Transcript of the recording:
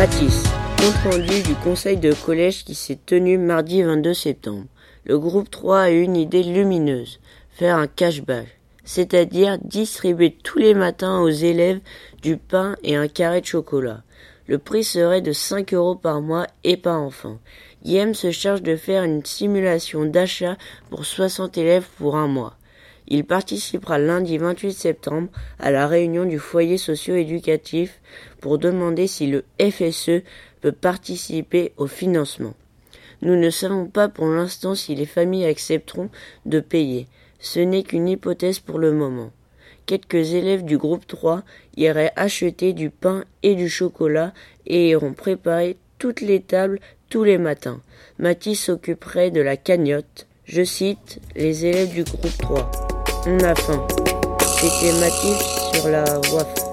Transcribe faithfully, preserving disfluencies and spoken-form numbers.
Mathis, compte rendu du conseil de collège qui s'est tenu mardi vingt-deux septembre. Le groupe trois a eu une idée lumineuse, faire un cash-bash, c'est-à-dire distribuer tous les matins aux élèves du pain et un carré de chocolat. Le prix serait de cinq euros par mois et par enfant. Guillaume se charge de faire une simulation d'achat pour soixante élèves pour un mois. Il participera lundi vingt-huit septembre à la réunion du foyer socio-éducatif pour demander si le F S E peut participer au financement. Nous ne savons pas pour l'instant si les familles accepteront de payer. Ce n'est qu'une hypothèse pour le moment. Quelques élèves du groupe trois iraient acheter du pain et du chocolat et iront préparer toutes les tables tous les matins. Mathis s'occuperait de la cagnotte. Je cite les élèves du groupe trois. On a faim. C'était Mathis sur la voie.